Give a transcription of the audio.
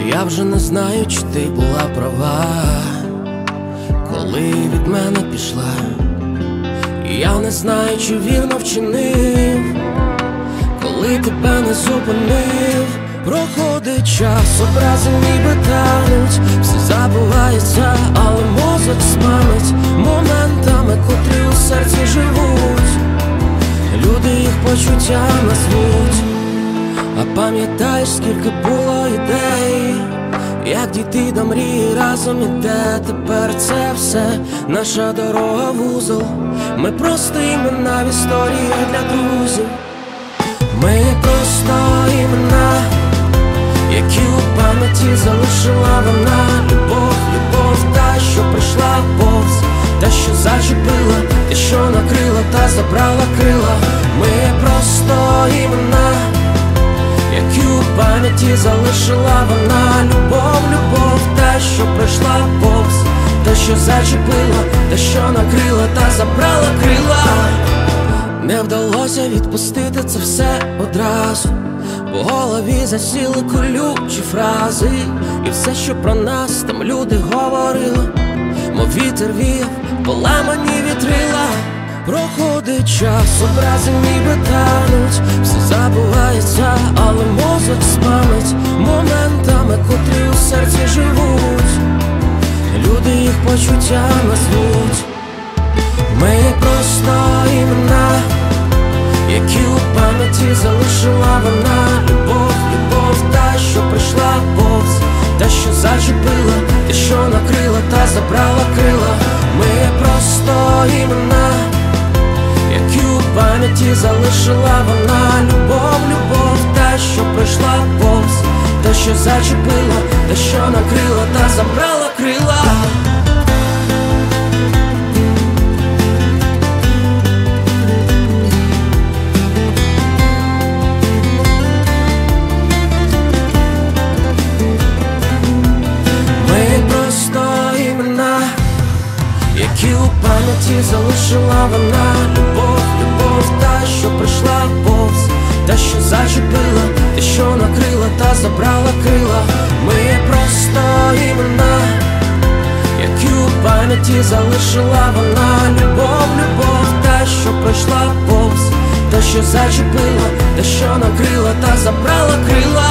Я вже не знаю, чи ти була права, коли від мене пішла. Я не знаю, чи вірно вчинив, коли тебе не зупинив. Проходить час, образи ніби тануть, все забувається, але мозок смамить моментами, котрі у серці живуть. Люди їх почуття назвуть. А пам'ятаєш, скільки було ідей, як дійти до мрії разом іде. Тепер це все наша дорога в вузол. Ми просто імена в історії для друзів. Ми просто імена, які у пам'яті залишила вона. Любов, любов, та, що прийшла повз, та, що зачепила, та, що накрила та забрала крила. Ми просто імена, які у пам'яті залишила вона. Любов, любов, та, що прийшла повз, та, що зачепила, та, що накрила та забрала крила. Не вдалося відпустити це все одразу, в голові засіли колючі фрази, і все, що про нас там люди говорили, мов вітер віяв, поламані вітрила. Проходить час, образи ніби тануть, все забувається, але мозок спамить моментами, котрі у серці живуть. Люди їх почуття назвуть. Ми просто імена, які у пам'яті залишила вона. Любов, любов, та, що прийшла повз, та, що зачепила, та, що накрила та забрала крила. Ми просто імена, які у пам'яті залишила вона. Любов, любов, та, що прийшла повз, та, що зачепила, та, що накрила та забрала крила. Які у пам'яті залишила вона. Любов, любов, та, що прийшла повз, та, що зачепила, та, що накрила та забрала крила. Ми просто імена, які у пам'яті залишила вона. Любов, любов, та, що прийшла повз, та, що зачепила, та, що накрила та забрала крила.